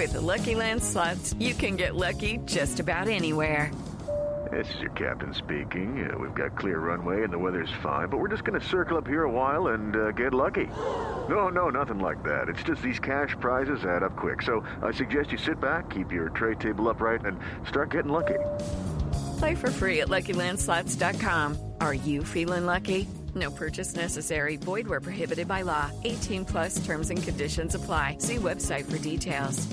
With the Lucky Land Slots, you can get lucky just about anywhere. This is your captain speaking. We've got clear runway and the weather's fine, but we're just going to circle up here a while and get lucky. No, nothing like that. It's just these cash prizes add up quick. So I suggest you sit back, keep your tray table upright, and start getting lucky. Play for free at LuckyLandSlots.com. Are you feeling lucky? No purchase necessary. Void where prohibited by law. 18 plus terms and conditions apply. See website for details.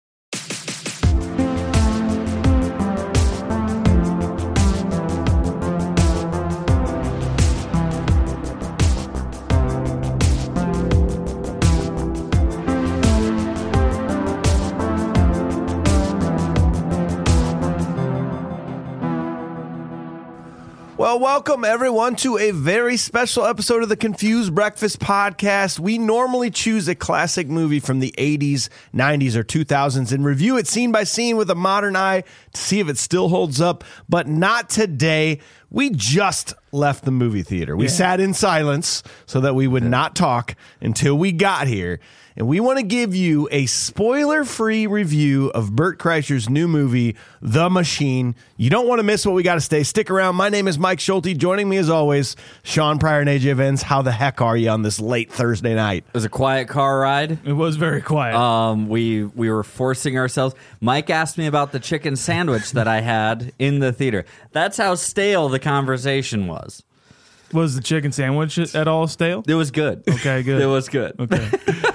Well, welcome everyone to a very special episode of the Confused Breakfast Podcast. We normally choose a classic movie from the 80s, 90s, or 2000s and review it scene by scene with a modern eye to see if it still holds up, but not today. We just left the movie theater. We sat in silence so that we would not talk until we got here. And we want to give you a spoiler-free review of Bert Kreischer's new movie, The Machine. You don't want to miss what we got to say. Stick around. My name is Mike Schulte. Joining me as always, Sean Pryor and AJ Vens. How the heck are you on this late Thursday night? It was a quiet car ride. It was very quiet. We were forcing ourselves. Mike asked me about the chicken sandwich that I had in the theater. That's how stale the conversation was. Was the chicken sandwich at all stale? It was good. Okay, good. It was good. Okay.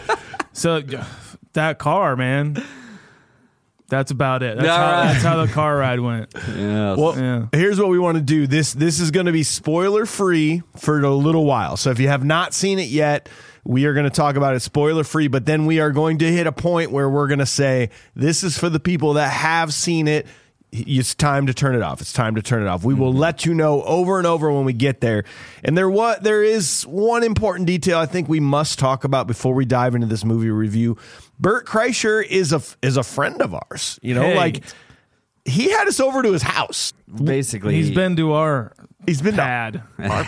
So that car, man, that's about it. That's how the car ride went. Yes. Well, here's what we want to do. This is going to be spoiler-free for a little while. So if you have not seen it yet, we are going to talk about it spoiler-free, but then we are going to hit a point where we're going to say, this is for the people that have seen it. It's time to turn it off. It's time to turn it off. We will let you know over and over when we get there. And there is one important detail I think we must talk about before we dive into this movie review. Bert Kreischer is a friend of ours. You know, like he had us over to his house. Basically, he's been to our pad.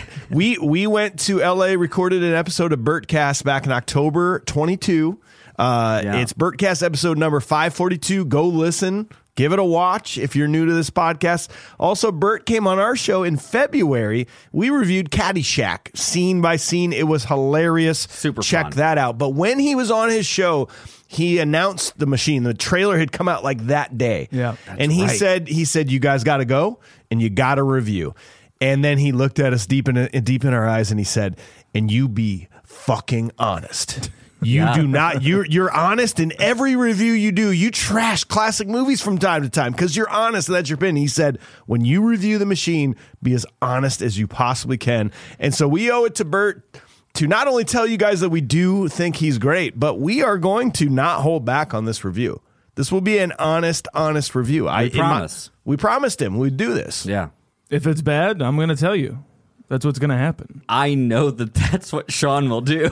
We went to LA, recorded an episode of Bertcast back in October 22. It's Bertcast episode number 542. Go listen. Give it a watch if you're new to this podcast. Also, Bert came on our show in February. We reviewed Caddyshack scene by scene. It was hilarious. Super Check fun. that out. But when he was on his show, he announced The Machine. The trailer had come out like that day. Yeah, and he said, you guys got to go and you got to review. And then he looked at us deep in our eyes and he said, and you be fucking honest. You do not. You're honest in every review you do. You trash classic movies from time to time because you're honest and that's your opinion. He said, when you review The Machine, be as honest as you possibly can. And so we owe it to Bert to not only tell you guys that we do think he's great, but we are going to not hold back on this review. This will be an honest review. We promise. We promised him we'd do this. Yeah. If it's bad, I'm going to tell you. That's what's going to happen. I know that's what Sean will do.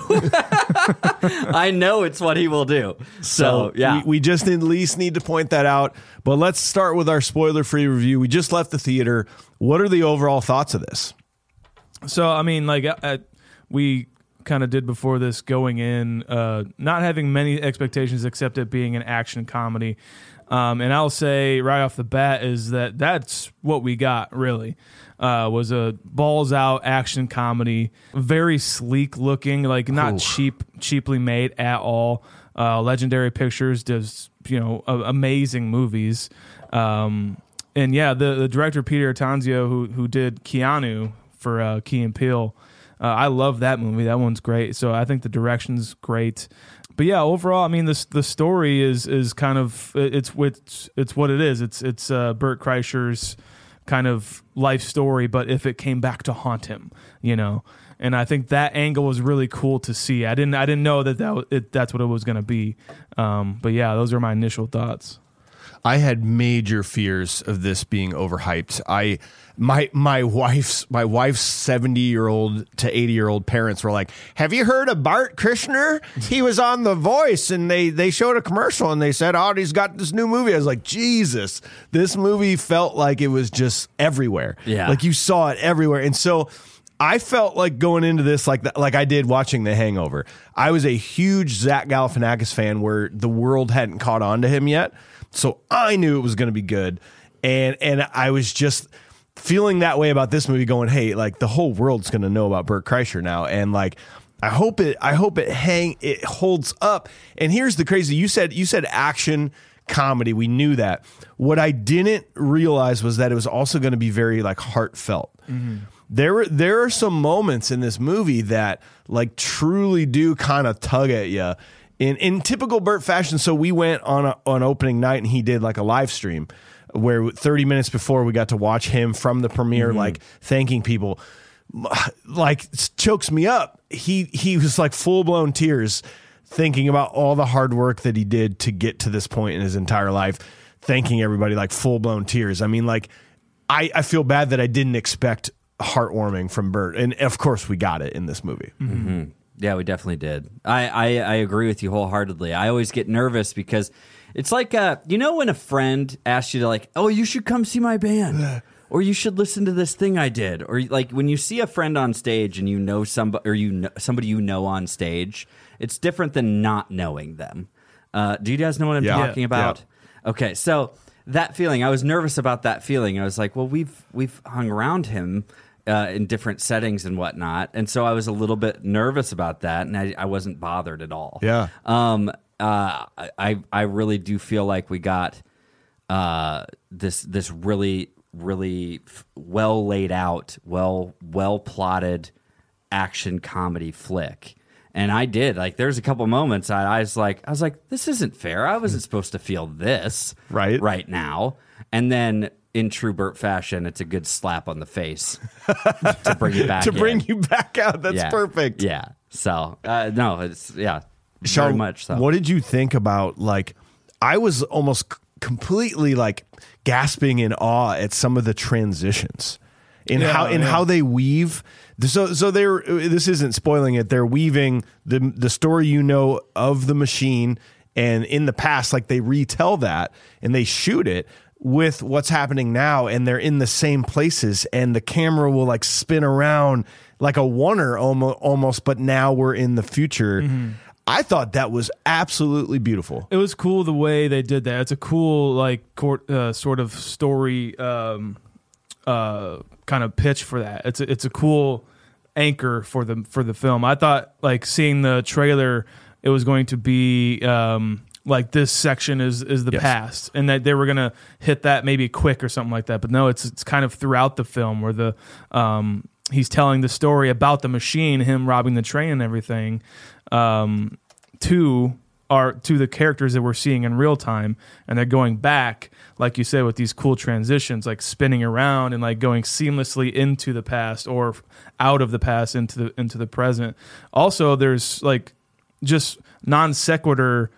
I know it's what he will do. So yeah. We just at least need to point that out. But let's start with our spoiler-free review. We just left the theater. What are the overall thoughts of this? So, I mean, like we kind of did before this going in, not having many expectations except it being an action comedy. And I'll say right off the bat is that's what we got, really. Was a balls out action comedy, very sleek looking, like not cheaply made at all. Legendary Pictures does, amazing movies. And yeah, the director Peter Atanzio, who did Keanu for Key and Peele, I love that movie. That one's great. So I think the direction's great. But yeah, overall, I mean, the story is kind of it's what it is. It's Bert Kreischer's kind of life story, but if it came back to haunt him, and I think that angle was really cool to see. I didn't know that's what it was going to be. But yeah, those are my initial thoughts. I had major fears of this being overhyped. My wife's 70-year-old to 80-year-old parents were like, "Have you heard of Bart Kreischer? He was on The Voice, and they showed a commercial, and they said, oh, he's got this new movie." I was like, Jesus, this movie felt like it was just everywhere. Yeah. Like you saw it everywhere. And so I felt like going into this like I did watching The Hangover. I was a huge Zach Galifianakis fan where the world hadn't caught on to him yet. So I knew it was going to be good. And I was just feeling that way about this movie going, hey, like the whole world's going to know about Bert Kreischer now. And like, I hope it holds up. And here's the crazy, you said action comedy. We knew that. What I didn't realize was that it was also going to be very like heartfelt. Mm-hmm. There are some moments in this movie that like truly do kind of tug at you in typical Bert fashion. So we went on opening night and he did like a live stream where 30 minutes before we got to watch him from the premiere, like thanking people, like chokes me up. He was like full blown tears thinking about all the hard work that he did to get to this point in his entire life, thanking everybody, like full blown tears. I mean, like I feel bad that I didn't expect heartwarming from Bert, and of course we got it in this movie. Mm-hmm. Yeah, we definitely did. I agree with you wholeheartely. I always get nervous because it's like when a friend asks you to like, oh, you should come see my band, or you should listen to this thing I did, or like when you see a friend on stage and you know somebody, or somebody you know on stage, it's different than not knowing them. Do you guys know what I'm talking about? Yeah. Okay, so that feeling, I was nervous about that feeling. I was like, well, we've hung around him in different settings and whatnot, and so I was a little bit nervous about that, and I wasn't bothered at all. Yeah. I really do feel like we got this really well laid out, well plotted action comedy flick. And I did. Like, there's a couple moments I was like, this isn't fair. I wasn't supposed to feel this right now. And then, in true Bert fashion, it's a good slap on the face to bring you back bring you back out. That's perfect. Yeah. So, no, it's, Sean, very much so. What did you think about, like, I was almost completely, like, gasping in awe at some of the transitions in how they weave. So this isn't spoiling it. They're weaving the story of the machine, and in the past, like they retell that and they shoot it with what's happening now, and they're in the same places, and the camera will like spin around like a oneer almost, but now we're in the future. Mm-hmm. I thought that was absolutely beautiful. It was cool the way they did that. It's a cool like sort of story kind of pitch for that. It's a cool anchor for the film. I thought like seeing the trailer, it was going to be like this section is the past, and that they were gonna hit that maybe quick or something like that. But no, it's kind of throughout the film where the he's telling the story about the machine, him robbing the train and everything, to the characters that we're seeing in real time, and they're going back, like you said, with these cool transitions, like spinning around and like going seamlessly into the past or out of the past into the present. Also, there's like just non sequitur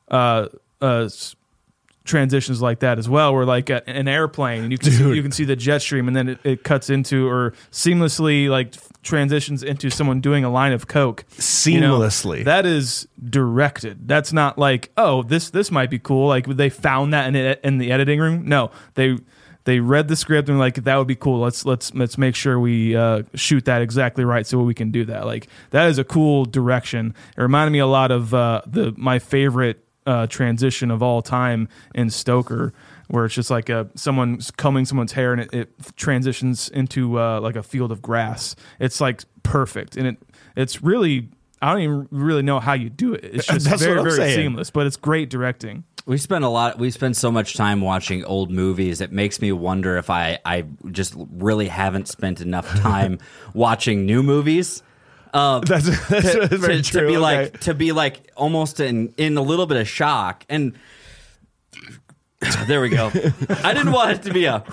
transitions like that as well, where like an airplane, and you can see the jet stream, and then it cuts into or seamlessly like transitions into someone doing a line of coke seamlessly. That is directed. That's not like, oh, this might be cool. Like they found that in the editing room. No, they read the script and were like, that would be cool. Let's make sure we shoot that exactly right so we can do that. Like that is a cool direction. It reminded me a lot of my favorite transition of all time in Stoker, where it's just like someone's combing someone's hair and it transitions into like a field of grass. It's like perfect, and it's really, I don't even really know how you do it. It's just very, very seamless, but it's great directing. We spend so much time watching old movies. It makes me wonder if I just really haven't spent enough time watching new movies. That's very true. To be like almost in a little bit of shock, and there we go. I didn't want it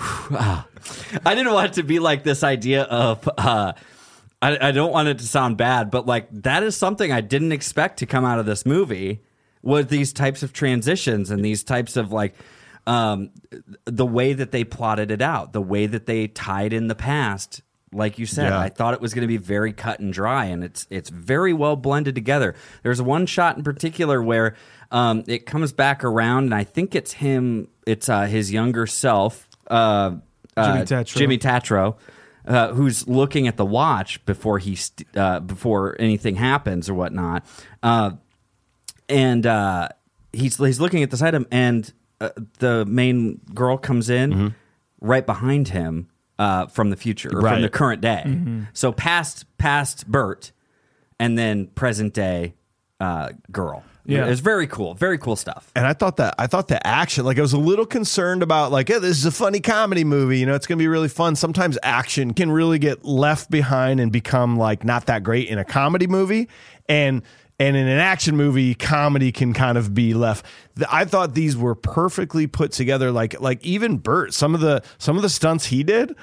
to be like this idea of I don't want it to sound bad, but like that is something I didn't expect to come out of this movie, was these types of transitions and these types of like the way that they plotted it out, the way that they tied in the past. Like you said, I thought it was going to be very cut and dry, and it's very well blended together. There's one shot in particular where it comes back around, and I think it's him. It's his younger self, Jimmy Tatro. who's looking at the watch before before anything happens or whatnot, and he's looking at this item, and the main girl comes in right behind him from the future or from the current day. So past Bert, and then present day girl. Yeah, it's very cool stuff. And I thought the action, like I was a little concerned about, like, hey, this is a funny comedy movie, you know, it's going to be really fun. Sometimes action can really get left behind and become like not that great in a comedy movie, and in an action movie, comedy can kind of be left. I thought these were perfectly put together. Like even Bert, some of the stunts he did,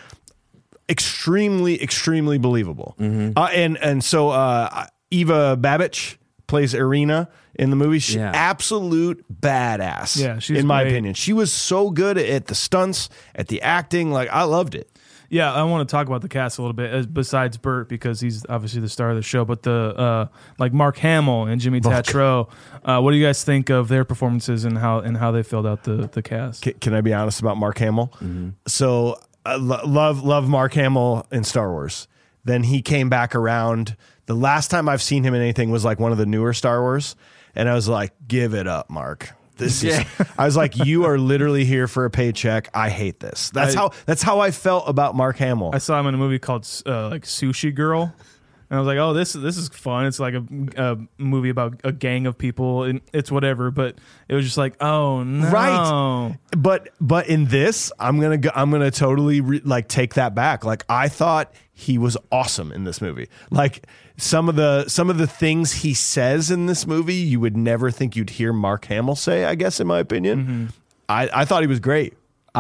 extremely believable. And so Eva Babich plays Irina in the movie. She's absolute badass. Yeah, she's in my great. opinion. She was so good at the stunts, at the acting. Like, I loved it. Yeah, I want to talk about the cast a little bit, besides Bert, because he's obviously the star of the show, but the like Mark Hamill and Jimmy Tatro. What do you guys think of their performances and how they filled out the cast? Can I be honest about Mark Hamill? So I love Mark Hamill in Star Wars. Then he came back around. The last time I've seen him in anything was like one of the newer Star Wars, and I was like, give it up, Mark. This is. I was like, you are literally here for a paycheck. I hate this. That's how I felt about Mark Hamill. I saw him in a movie called like Sushi Girl, and I was like, oh, this is fun. It's like a movie about a gang of people, and it's whatever. But it was just like, oh no, right. But in this, I'm gonna totally take that back. Like, I thought he was awesome in this movie. Like, some of the things he says in this movie, you would never think you'd hear Mark Hamill say, I guess, in my opinion. I thought he was great.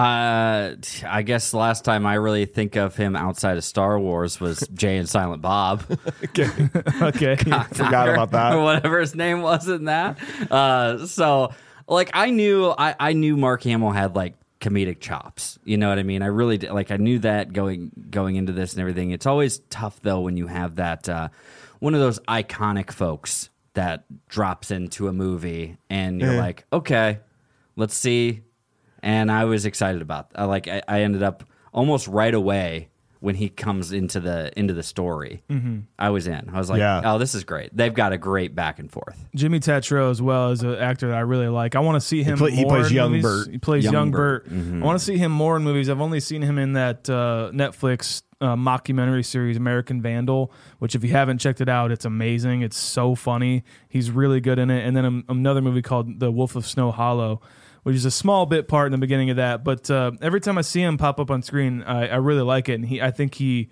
I guess the last time I really think of him outside of Star Wars was Jay and Silent Bob. Okay. Forgot about that. Or whatever his name was in that. So, like, I knew Mark Hamill had, like, comedic chops. You know what I mean? I really did. Like, I knew that going into this and everything. It's always tough, though, when you have that one of those iconic folks that drops into a movie and you're like, okay, let's see. And I was excited about that. I ended up almost right away when he comes into the story. I was in. I was like, oh, this is great. They've got a great back and forth. Jimmy Tatro as well as an actor that I really like. I want to see him more. He plays in young movies. Bert. He plays young Bert. I want to see him more in movies. I've only seen him in that Netflix mockumentary series American Vandal, which if you haven't checked it out, it's amazing. It's so funny. He's really good in it. And then another movie called The Wolf of Snow Hollow, which is a small bit part in the beginning of that. But every time I see him pop up on screen, I really like it. And I think he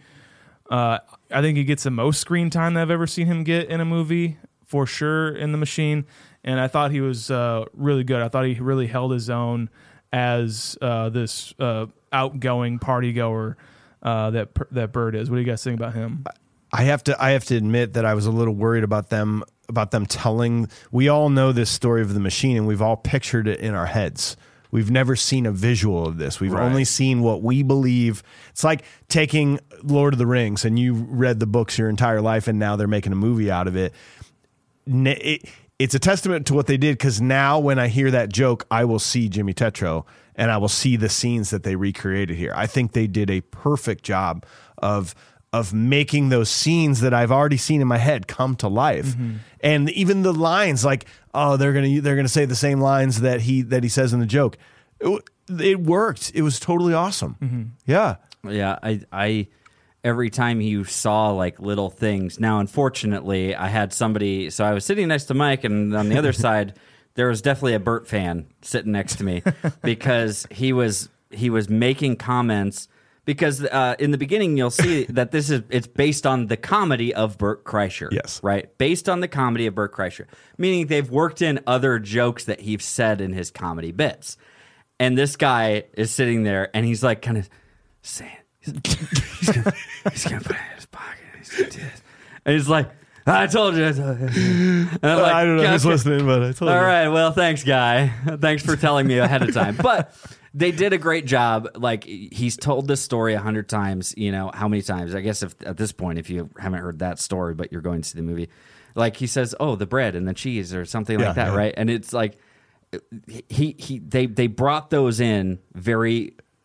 gets the most screen time that I've ever seen him get in a movie, for sure, in The Machine. And I thought he was really good. I thought he really held his own as this outgoing party goer that Bert is. What do you guys think about him? I have to admit that I was a little worried about them telling. We all know this story of The Machine, and we've all pictured it in our heads. We've never seen a visual of this. We've only seen what we believe. It's like taking Lord of the Rings, and you read the books your entire life, and now they're making a movie out of it. It's a testament to what they did, because now when I hear that joke, I will see Jimmy Tetro, and I will see the scenes that they recreated here. I think they did a perfect job of making those scenes that I've already seen in my head come to life. And even the lines, like, oh, they're gonna say the same lines that he says in the joke. It worked. It was totally awesome. Yeah. I every time you saw like little things. Now, unfortunately, I had somebody. So I was sitting next to Mike, and on the other side, there was definitely a Bert fan sitting next to me because he was making comments. Because in the beginning, you'll see that it's based on the comedy of Bert Kreischer. Yes. Right? Based on the comedy of Bert Kreischer. Meaning they've worked in other jokes that he's said in his comedy bits. And this guy is sitting there, and he's like kind of saying, he's going to put it in his pocket. He's going to do this. And he's like, I told you. And I'm like, I don't know who's listening, but I told you. All right, well, thanks, guy. Thanks for telling me ahead of time. But they did a great job. Like, he's told this story 100 times. You know, how many times? I guess at this point, if you haven't heard that story, but you're going to see the movie, like he says, oh, the bread and the cheese or something like that, right? And it's like they brought those in very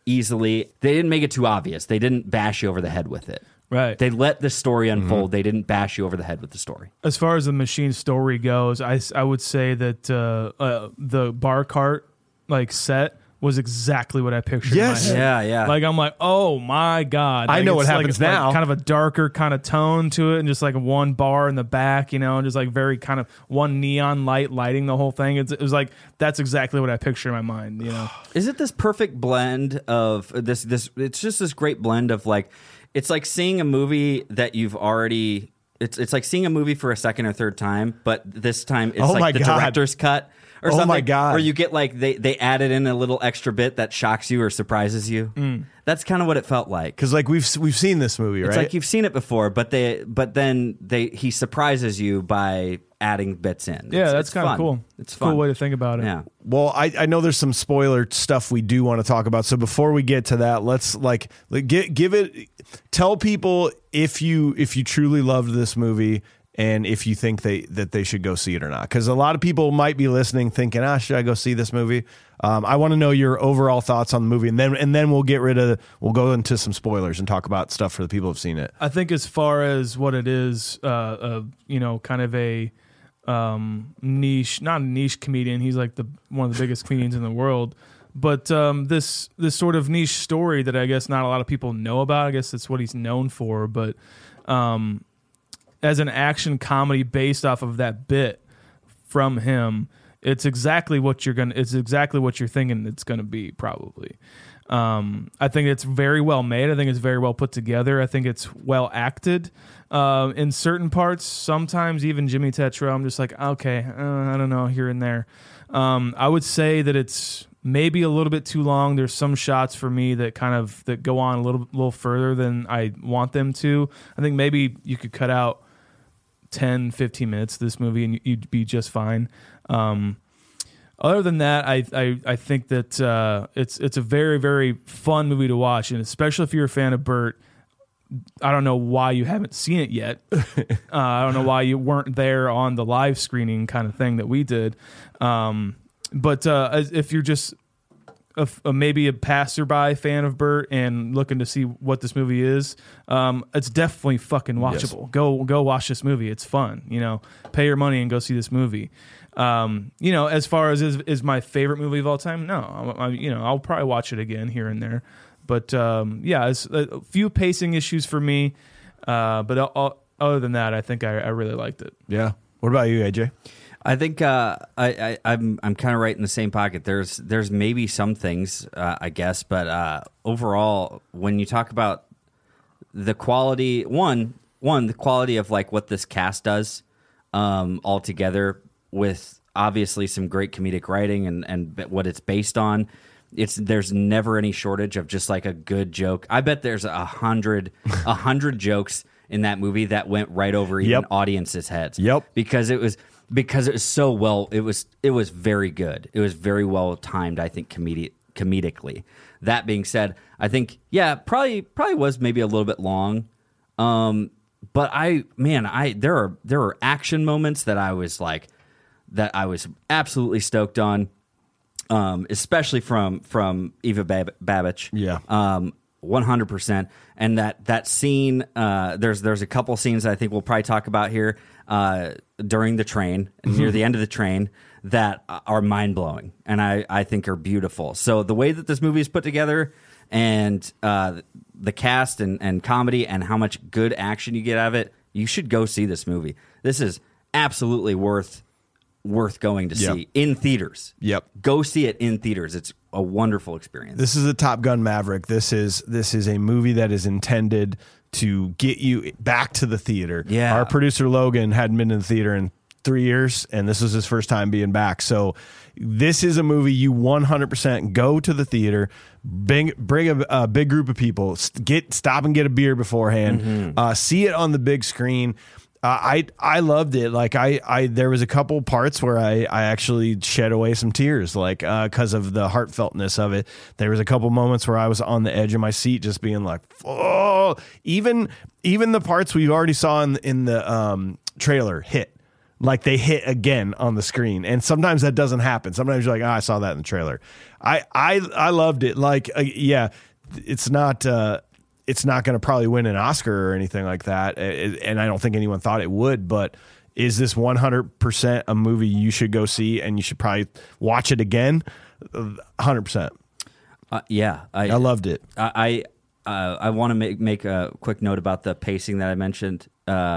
easily. They didn't make it too obvious. They didn't bash you over the head with it. Right. They let the story unfold. They didn't bash you over the head with the story. As far as the machine story goes, I would say that the bar cart set was exactly what I pictured. Yes. In my head. Yeah. Like I'm like, oh my God. I Like, know what it's happens like now. kind of a darker kind of tone to it, and just like one bar in the back, and just like very kind of one neon light lighting the whole thing. It was like that's exactly what I picture in my mind. Is it this perfect blend of this? It's just this great blend of like, it's like seeing a movie that you've already. It's like seeing a movie for a second or third time, but this time it's my like the God. director's cut. Or Oh something, my God. or you get like they added in a little extra bit that shocks you or surprises you. That's kind of what it felt like. Because like we've seen this movie, right? It's like you've seen it before, but then he surprises you by adding bits in. Yeah, that's it's kind of fun. cool. It's a fun. cool way to think about it. Yeah. Well, I know there's some spoiler stuff we do want to talk about. So before we get to that, let's tell people if you truly loved this movie and if you think that they should go see it or not. Because a lot of people might be listening thinking, should I go see this movie? I want to know your overall thoughts on the movie, and then we'll go into some spoilers and talk about stuff for the people who've seen it. I think as far as what it is, kind of a niche, not a niche comedian. He's like one of the biggest comedians in the world. But this sort of niche story that I guess not a lot of people know about. I guess that's what he's known for. But as an action comedy based off of that bit from him, it's exactly what you're thinking it's gonna be, probably. I think it's very well made. I think it's very well put together. I think it's well acted. In certain parts, sometimes even Jimmy Tetra, I'm just like, okay, I don't know, here and there. I would say that it's maybe a little bit too long. There's some shots for me that that go on a little further than I want them to. I think maybe you could cut out 10, 15 minutes of this movie and you'd be just fine. Other than that, I think that it's a very, very fun movie to watch, and especially if you're a fan of Burt. I don't know why you haven't seen it yet. I don't know why you weren't there on the live screening kind of thing that we did. But if you're just maybe a passerby fan of Burt and looking to see what this movie is, it's definitely fucking watchable. Yes. Go watch this movie. It's fun. Pay your money and go see this movie. As far as is my favorite movie of all time, no. I'll probably watch it again here and there. But it's a few pacing issues for me. But other than that, I think I really liked it. Yeah. What about you, AJ? I think I'm kind of right in the same pocket. There's maybe some things, I guess, but overall, when you talk about the quality, the quality of like what this cast does all together, with obviously some great comedic writing and what it's based on. There's never any shortage of just like a good joke. I bet there's 100 jokes in that movie that went right over even audiences' heads. Yep. Because it was so well. It was very good. It was very well timed, I think, comedically. That being said, I think probably was maybe a little bit long. But there are action moments that I was absolutely stoked on. Especially from Eva Babich. Yeah. 100%. And that scene, there's a couple scenes that I think we'll probably talk about here during the train, near the end of the train, that are mind-blowing and I think are beautiful. So the way that this movie is put together and the cast and comedy and how much good action you get out of it, you should go see this movie. This is absolutely worth going to see in theaters. Yep. Go see it in theaters. It's a wonderful experience. This is a Top Gun Maverick. This is a movie that is intended to get you back to the theater. Yeah. Our producer Logan hadn't been in the theater in 3 years, and this was his first time being back. So this is a movie you 100% go to the theater, bring a big group of people, stop and get a beer beforehand, see it on the big screen. I loved it. Like there was a couple parts where I actually shed away some tears, like because of the heartfeltness of it. There was a couple moments where I was on the edge of my seat, just being like, oh, even the parts we already saw in the trailer hit. like they hit again on the screen. And sometimes that doesn't happen. Sometimes you're like, I saw that in the trailer. I loved it. Like, yeah, it's not going to probably win an Oscar or anything like that. And I don't think anyone thought it would, but is this 100% a movie you should go see and you should probably watch it again? 100%. Yeah. I loved it. I want to make a quick note about the pacing that I mentioned.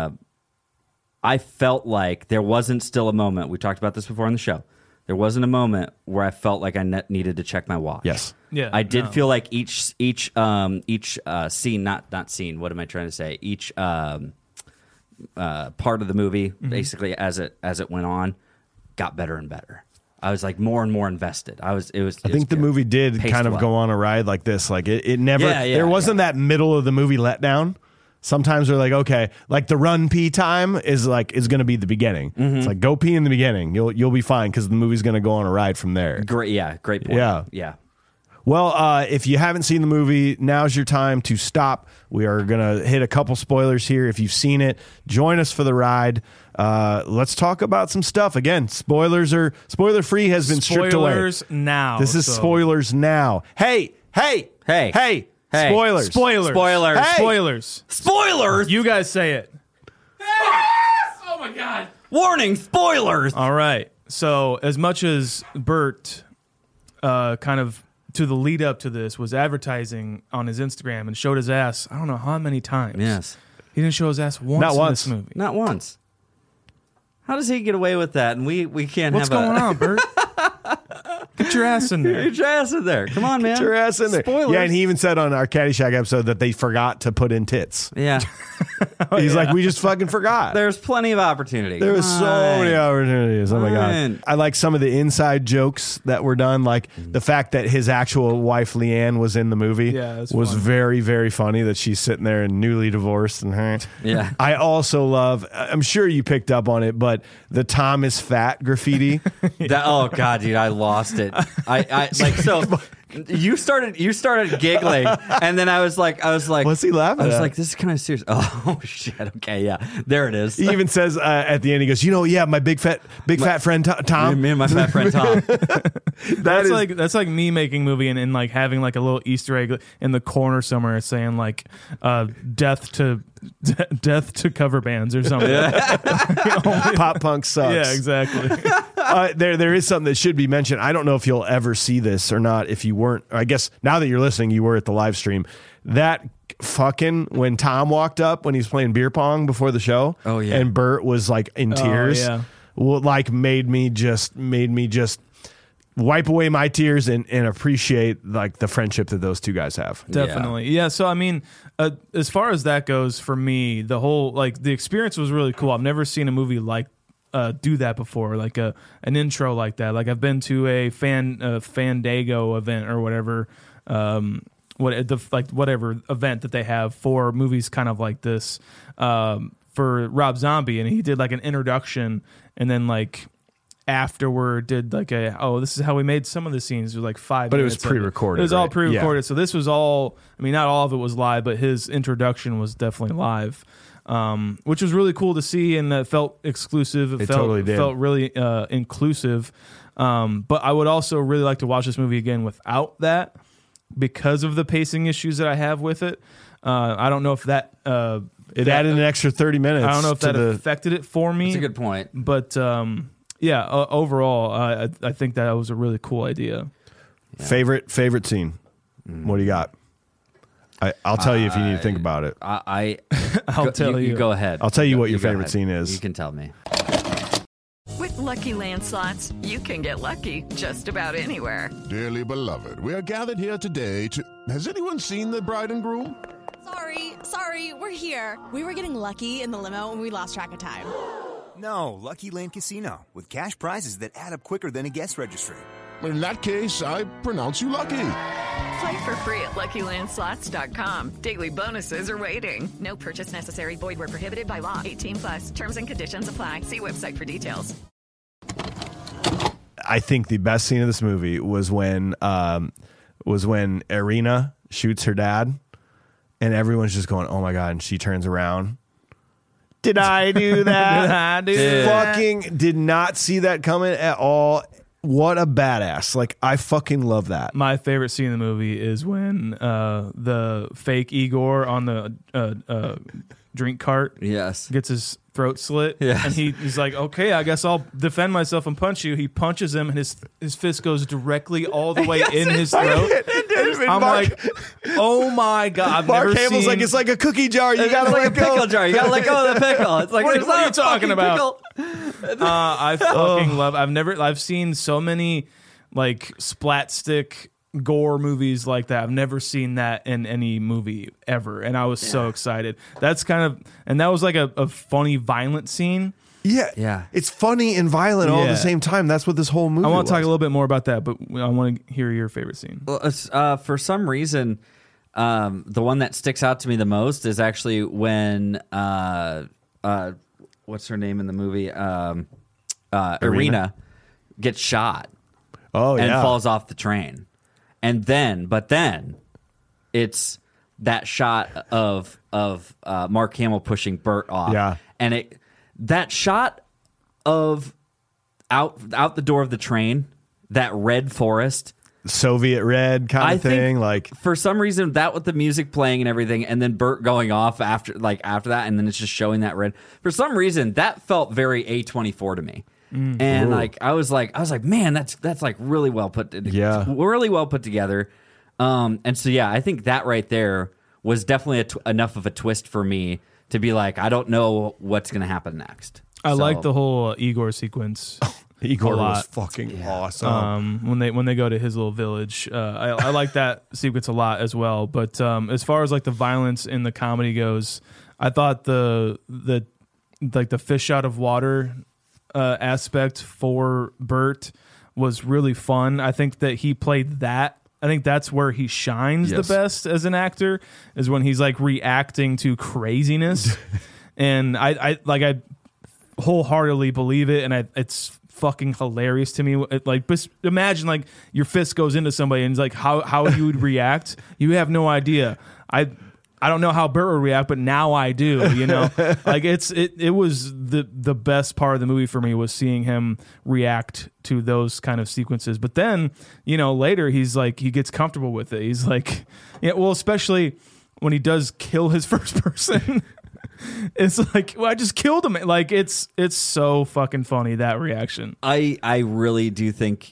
I felt like there wasn't still a moment. We talked about this before on the show. There wasn't a moment where I felt like I needed to check my watch. Yes. Yeah. I did feel like each scene, not scene. What am I trying to say? Each part of the movie, basically as it went on, got better and better. I was like more and more invested. I think the movie did paced kind of well. go on a ride like this. Like it never. Yeah, there wasn't that middle of the movie letdown. Sometimes they're like, okay, like the run pee time is going to be the beginning. It's like go pee in the beginning. You'll be fine because the movie's going to go on a ride from there. Great point. Yeah. Well, if you haven't seen the movie, now's your time to stop. We are going to hit a couple spoilers here. If you've seen it, join us for the ride. Let's talk about some stuff. Again, spoiler free has been stripped away. Spoilers now. This is spoilers now. Hey. Spoilers. Spoilers. You guys say it. Oh my god. Warning, spoilers. All right. So as much as Bert kind of to the lead up to this was advertising on his Instagram and showed his ass, I don't know how many times. Yes. He didn't show his ass once Not in once. this movie. Not once. How does he get away with that? And we can't What's have going on, Bert? Get your ass in there. Get your ass in there. Come on, man. Get your ass in there. Spoilers. Yeah, and he even said on our Caddyshack episode that they forgot to put in tits. Yeah. He's like, we just fucking forgot. There's plenty of opportunity. There was so many opportunities. Oh my Fine. god! I like some of the inside jokes that were done, like the fact that his actual wife Leanne was in the movie. Yeah, that's was fun. very, very funny that she's sitting there and newly divorced and her. Yeah. I also love. I'm sure you picked up on it, but the Tom is fat graffiti. Oh god, dude, I lost it. I like so. You started giggling, and then I was like, What's he laughing I was at? like, this is kind of serious. Oh shit. Okay, yeah, there it is. He even says at the end, he goes, my big fat friend Tom. Me and my fat friend Tom. That's like me making a movie and like having like a little Easter egg in the corner somewhere saying like death to cover bands or something. Pop punk sucks. Yeah, exactly. There is something that should be mentioned. I don't know if you'll ever see this or not. If you weren't, I guess now that you're listening, you were at the live stream. That fucking when Tom walked up when he was playing beer pong before the show. Oh, yeah. And Bert was like in tears. yeah. Well, like made me just wipe away my tears and appreciate like the friendship that those two guys have. Definitely. Yeah. So, I mean, as far as that goes for me, the whole, like the experience was really cool. I've never seen a movie like do that before, like an intro like that. Like I've been to a Fandango event or whatever, whatever event that they have for movies kind of like this, for Rob Zombie. And he did like an introduction and then like, afterward did like this is how we made some of the scenes. It was like 5 But it was minutes. pre-recorded, It was all right? pre-recorded. Yeah. So this was all, I mean, not all of it was live, but his introduction was definitely live, which was really cool to see, and it felt exclusive. It totally did. felt really inclusive. But I would also really like to watch this movie again without that because of the pacing issues that I have with it. I don't know if that... It added an extra 30 minutes. I don't know if that to affected it for me. That's a good point. But... yeah, overall, I think that was a really cool idea. favorite scene. What do you got? I'll tell you if you need to think about it. I'll tell you. You go ahead. I'll tell you what your go favorite ahead. scene is. You can tell me. With Lucky Land Slots, you can get lucky just about anywhere. Dearly beloved, we are gathered here today to... Has anyone seen the bride and groom? Sorry, we're here. We were getting lucky in the limo and we lost track of time. No, Lucky Land Casino, with cash prizes that add up quicker than a guest registry. In that case, I pronounce you lucky. Play for free at LuckyLandSlots.com. Daily bonuses are waiting. No purchase necessary. Void where prohibited by law. 18+. Terms and conditions apply. See website for details. I think the best scene of this movie was when Irina shoots her dad, and everyone's just going, "Oh my god!" And she turns around, Did I do that? Did I do that? Fucking did not see that coming at all. What a badass. Like, I fucking love that. My favorite scene in the movie is when the fake Igor on the drink cart Yes. gets his throat slit. Yes. And he's like, okay, I guess I'll defend myself and punch you. He punches him, and his fist goes directly all the way in his throat. I'm like, oh my God. I've Mark never Hamill's seen, like, it's like a cookie jar. You gotta It's like let a pickle go. jar. You gotta let go of the pickle. It's like, What there's are not you a talking fucking about? pickle. I fucking love. I've seen so many like splat stick gore movies like that. I've never seen that in any movie ever, and I was so excited. That's kind of, and that was like a funny, violent scene. Yeah. Yeah. It's funny and violent all at Yeah. the same time. That's what this whole movie I want was. to talk a little bit more about that, but I want to hear your favorite scene. Well, for some reason, the one that sticks out to me the most is actually when what's her name in the movie? Irina gets shot Oh, and yeah. falls off the train. And then it's that shot of Mark Hamill pushing Bert off. Yeah. And that shot of out the door of the train, that red forest, Soviet red kind of thing. think Like, for some reason that with the music playing and everything, and then Bert going off after that, and then it's just showing that red. For some reason, that felt very A24 to me. And I was like, man, that's like really well put. Really well put together. And so yeah, I think that right there was definitely enough of a twist for me to be like, I don't know what's going to happen next. I like the whole Igor sequence. Igor a lot. was fucking awesome. When they go to his little village, I like that sequence a lot as well. But as far as like the violence in the comedy goes, I thought the fish out of water aspect for Bert was really fun. I think that he played that. I think that's where he shines the best as an actor, is when he's like reacting to craziness. And I wholeheartedly believe it, and it's fucking hilarious to me. Imagine like your fist goes into somebody and it's like how you would react. You have no idea. I don't know how Bert would react, but now I do. You know, like it was the best part of the movie for me was seeing him react to those kind of sequences. But then, you know, later he gets comfortable with it. He's like, yeah, well, especially when he does kill his first person. It's like, well, I just killed him. Like it's so fucking funny, that reaction. I really do think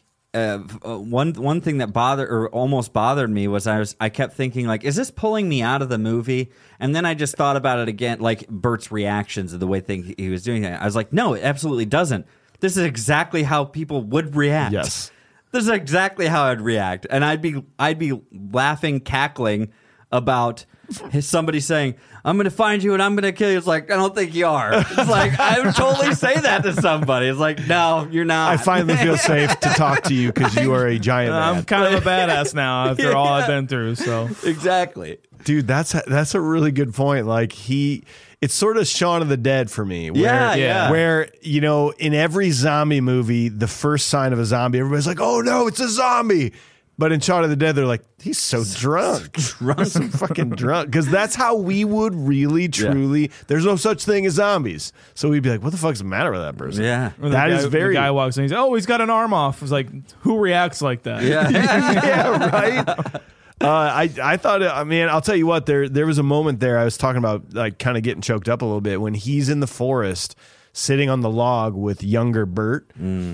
one thing that almost bothered me was I kept thinking like, is this pulling me out of the movie? And then I just thought about it again, like Bert's reactions and the way he was doing it. I was like, no, it absolutely doesn't. This is exactly how people would react. Yes. This is exactly how I'd react, and I'd be laughing, cackling about somebody saying, I'm going to find you and I'm going to kill you. It's like, I don't think you are. It's like, I would totally say that to somebody. It's like, no, you're not. I finally feel safe to talk to you because you are a giant man. I'm kind of a badass now after all I've been through. So Exactly. Dude, that's a really good point. Like it's sort of Shaun of the Dead for me. Where, you know, in every zombie movie, the first sign of a zombie, everybody's like, oh no, it's a zombie. But in Shaun of the Dead, they're like, he's so drunk. So fucking drunk. Because that's how we would really, truly, there's no such thing as zombies. So we'd be like, what the fuck's the matter with that person? Yeah. The guy walks in, he's he's got an arm off. It's like, who reacts like that? Yeah. Yeah, right? I thought, I'll tell you what, there was a moment there I was talking about, like, kind of getting choked up a little bit when he's in the forest sitting on the log with younger Bert.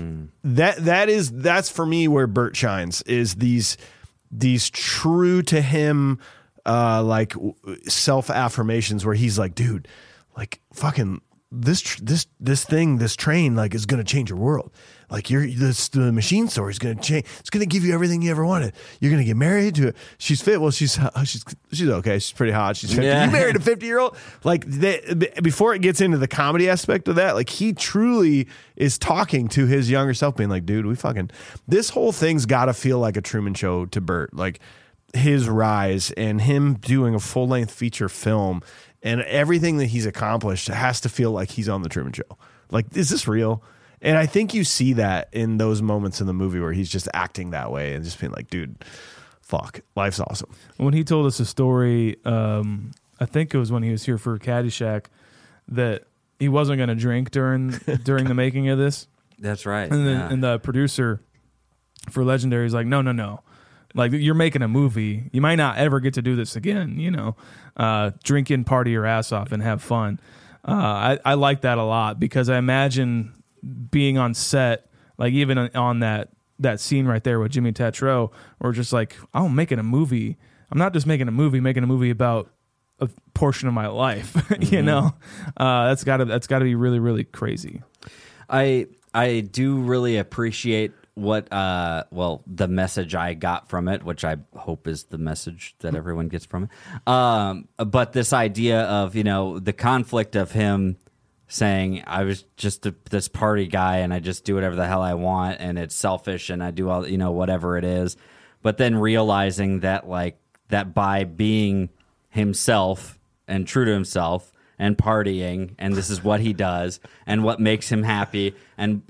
That's for me where Bert shines, is these true to him like self affirmations where he's like, dude, like fucking this train like is gonna change your world. Like the machine store is gonna change. It's gonna give you everything you ever wanted. You're gonna get married to. She's fit. Well, she's okay. She's pretty hot. She's 50. Yeah. You married a 50-year-old. Like before it gets into the comedy aspect of that, like he truly is talking to his younger self, being like, dude, this whole thing's got to feel like a Truman Show to Bert. Like his rise and him doing a full length feature film and everything that he's accomplished has to feel like he's on the Truman Show. Like, is this real? And I think you see that in those moments in the movie where he's just acting that way and just being like, dude, fuck, life's awesome. When he told us a story, I think it was when he was here for Caddyshack, that he wasn't going to drink during the making of this. That's right. And then yeah. and the producer for Legendary is like, no. Like, you're making a movie. You might not ever get to do this again, drink and party your ass off and have fun. I like that a lot because I imagine being on set, like even on that scene right there with Jimmy Tatro, we're just like, oh, I'm making a movie. I'm not just making a movie about a portion of my life, That's gotta be really, really crazy. I do really appreciate what the message I got from it, which I hope is the message that everyone gets from it. But this idea of the conflict of him saying I was just this party guy and I just do whatever the hell I want and it's selfish and I do all whatever it is, but then realizing that that by being himself and true to himself and partying and this is what he does and what makes him happy and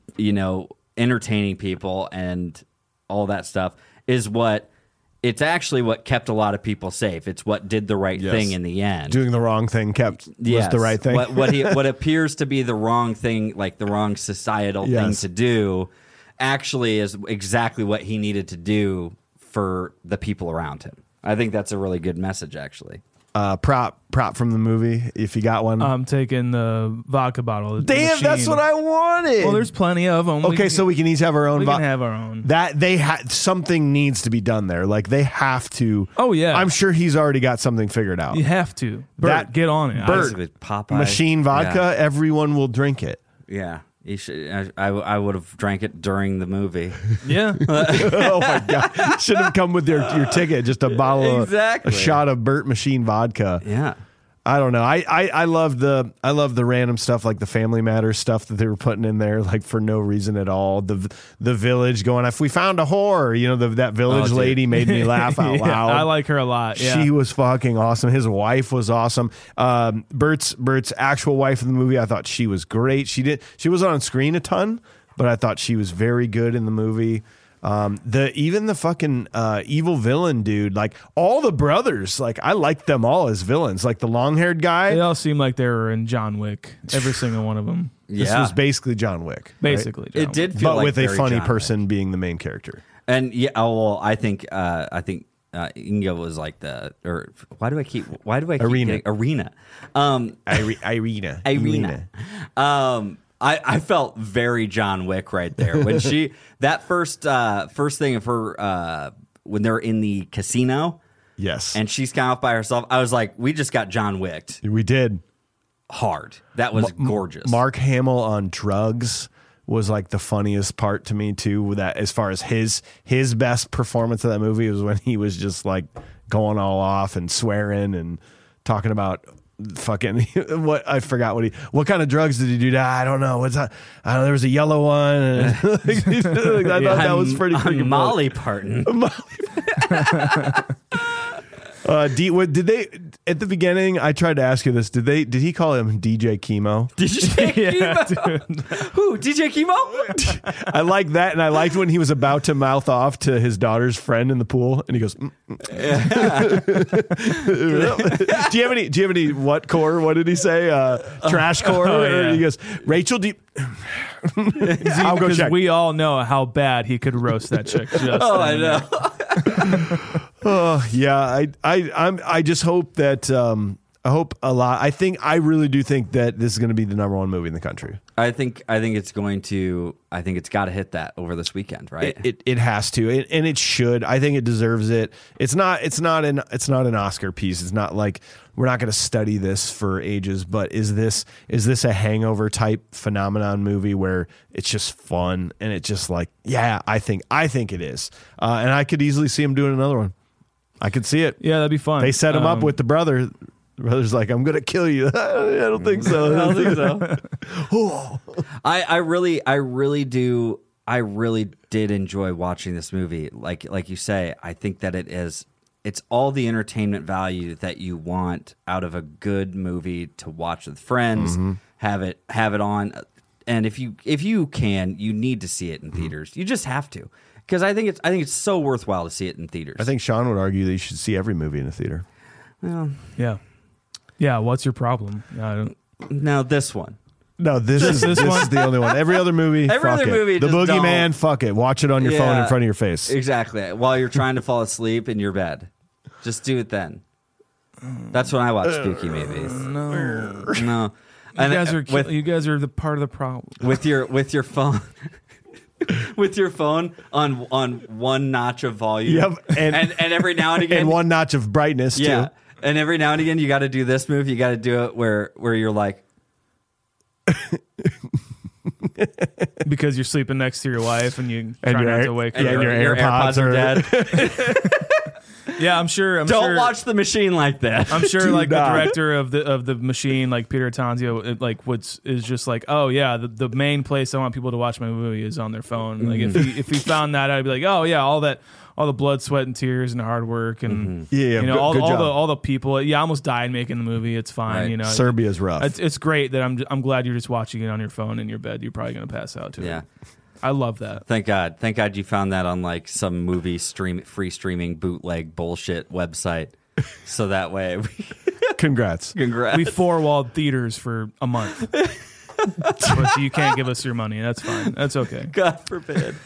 entertaining people and all that stuff is it's actually what kept a lot of people safe. It's what did the right thing in the end. Doing the wrong thing was the right thing. What appears to be the wrong thing, like the wrong societal thing to do, actually is exactly what he needed to do for the people around him. I think that's a really good message, actually. Prop from the movie, if you got one. I'm taking the vodka bottle. Damn, that's what I wanted. Well, there's plenty of them. Okay, so we can each have our own. We can have our own. That something needs to be done there. Like they have to. Oh yeah, I'm sure he's already got something figured out. You have to. Bert, get on it. Bert, Popeye. Machine vodka. Yeah. Everyone will drink it. Yeah. You should, I would have drank it during the movie. Yeah. Oh my god! Should have come with your ticket. Just a bottle exactly. a shot of Bert Machine vodka. Yeah. I don't know. I love the random stuff like the Family Matters stuff that they were putting in there like for no reason at all. The Village going, if we found a whore, that Village lady made me laugh out loud. I like her a lot. Yeah. She was fucking awesome. His wife was awesome. Bert's actual wife in the movie, I thought she was great. She wasn't on screen a ton, but I thought she was very good in the movie. Even the fucking evil villain dude, like all the brothers, like I liked them all as villains. Like the long-haired guy, they all seem like they were in John Wick. Every single one of them. This was basically John Wick. Basically, right? John it did Wick. feel but like with a very funny John person Wick. being the main character. And I think Inga was like why do I keep Irina. Irina. Irina. I felt very John Wick right there when that first thing of her when they're in the casino. Yes, and she's kind of off by herself. I was like, we just got John Wicked. We did hard. That was gorgeous. Mark Hamill on drugs was like the funniest part to me too. That as far as his best performance of that movie was when he was just like going all off and swearing and talking about. Fucking what I forgot what kind of drugs did he do? I don't know. What's that? I don't know. There was a yellow one. And I thought that was pretty freaking Molly Parton. Did they at the beginning? I tried to ask you this. Did he call him DJ Chemo? DJ Chemo? Who? DJ Chemo? I like that, and I liked when he was about to mouth off to his daughter's friend in the pool, and he goes, Do you have any what core? What did he say? Trash core? Or he goes, Rachel, I'll go check. We all know how bad he could roast that chick. I know. Yeah, I just hope that I hope a lot. I really do think that this is going to be the number one movie in the country. I think it's going to. I think it's got to hit that over this weekend, right? It has to, and it should. I think it deserves it. It's not an Oscar piece. It's not like we're not going to study this for ages. But is this a Hangover type phenomenon movie where it's just fun and it's just like, yeah, I think it is, and I could easily see him doing another one. I could see it. Yeah, that'd be fun. They set him up with the brother. The brother's like, I'm going to kill you. I don't think so. I don't think so. I really did enjoy watching this movie. Like you say, I think that it's all the entertainment value that you want out of a good movie to watch with friends, have it on. And if you can, you need to see it in theaters. You just have to. Because I think it's so worthwhile to see it in theaters. I think Sean would argue that you should see every movie in a theater. Well, yeah. What's your problem? No, this one. No, this is the only one. Every other movie, Every fuck other it. movie, The just Boogeyman, fuck it. Watch it on your phone in front of your face. Exactly. While you're trying to fall asleep in your bed. Just do it then. That's when I watch spooky movies. No. You guys are the part of the problem. With your phone. With your phone on one notch of volume. Yep. And every now and again. And one notch of brightness, yeah. too. And every now and again, you got to do this move. You got to do it where you're like. Because you're sleeping next to your wife and you try not to wake her. And your AirPods are dead. Yeah, I'm sure. Don't watch The Machine like that. I'm sure, like the director of the Machine, like Peter Tanzio, is just like, oh yeah, the main place I want people to watch my movie is on their phone. Like if he found that, I'd be like, oh yeah, all the blood, sweat, and tears and hard work and all the people. Yeah, I almost died making the movie. It's fine. Right. You know, Serbia's rough. It's great that I'm glad you're just watching it on your phone in your bed. You're probably gonna pass out too. Yeah. I love that. Thank God you found that on like some movie free streaming bootleg bullshit website. So that way, Congrats. We four-walled theaters for a month, but you can't give us your money. That's fine. That's okay. God forbid.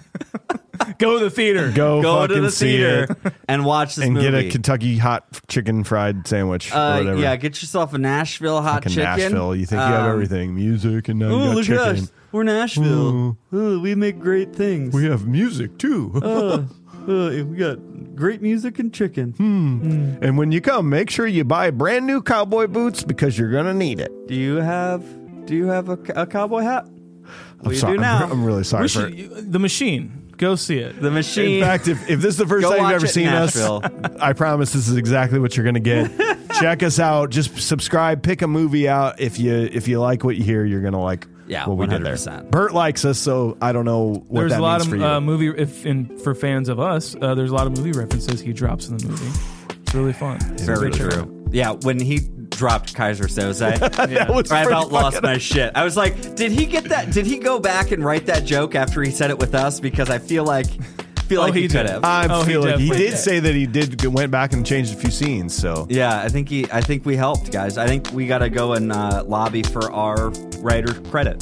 Go to the theater. Go to the theater and watch this movie. And get a Kentucky hot chicken fried sandwich or whatever. Yeah, get yourself a Nashville hot chicken. Nashville. You think you have everything. Music and now you got look chicken. at us. We're Nashville. We make great things. We have music, too. We got great music and chicken. And when you come, make sure you buy brand new cowboy boots because you're going to need it. Do you have a cowboy hat? I'm sorry. Do now. I'm really sorry for The Machine. Go see it. The Machine. In fact, if this is the first Go time you've watch ever it seen in us, Nashville. I promise this is exactly what you're going to get. Check us out. Just subscribe. Pick a movie out. If you like what you hear, you're going to like what we did there. 100%. Bert likes us, so I don't know what There's that a lot means for you. of movie for fans of us. There's a lot of movie references he drops in the movie. It's really fun. Very true. Yeah, when he dropped Kaiser Soze, That was I pretty about lost fucking- my shit. I was like, did he get that? Did he go back and write that joke after he said it with us? Because I feel like he he could did. have. I feel like he definitely did did. say that he went back and changed a few scenes. So Yeah, I think we helped, guys. I think we got to go and lobby for our writer credit.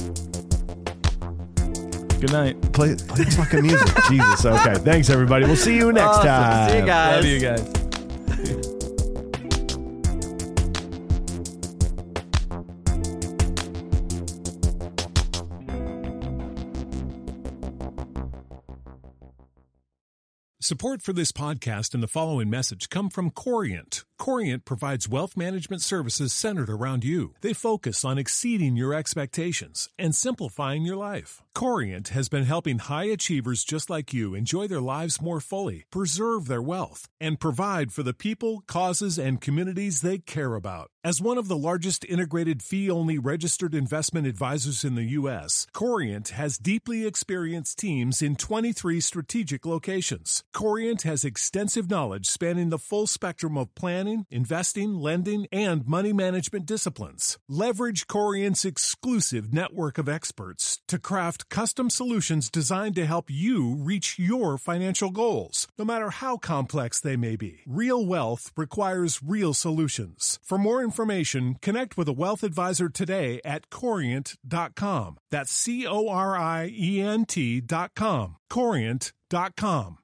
Good night. play the fucking music. Jesus. Okay. Thanks, everybody. We'll see you next Awesome. time. See you guys. Love you guys. Support for this podcast and the following message come from Corient. Corient provides wealth management services centered around you. They focus on exceeding your expectations and simplifying your life. Corient has been helping high achievers just like you enjoy their lives more fully, preserve their wealth, and provide for the people, causes, and communities they care about. As one of the largest integrated fee-only registered investment advisors in the U.S., Corient has deeply experienced teams in 23 strategic locations. Corient has extensive knowledge spanning the full spectrum of planning, investing, lending, and money management disciplines. Leverage Corient's exclusive network of experts to craft custom solutions designed to help you reach your financial goals, no matter how complex they may be. Real wealth requires real solutions. For more information, connect with a wealth advisor today at Corient.com. That's Corient.com. Corient.com.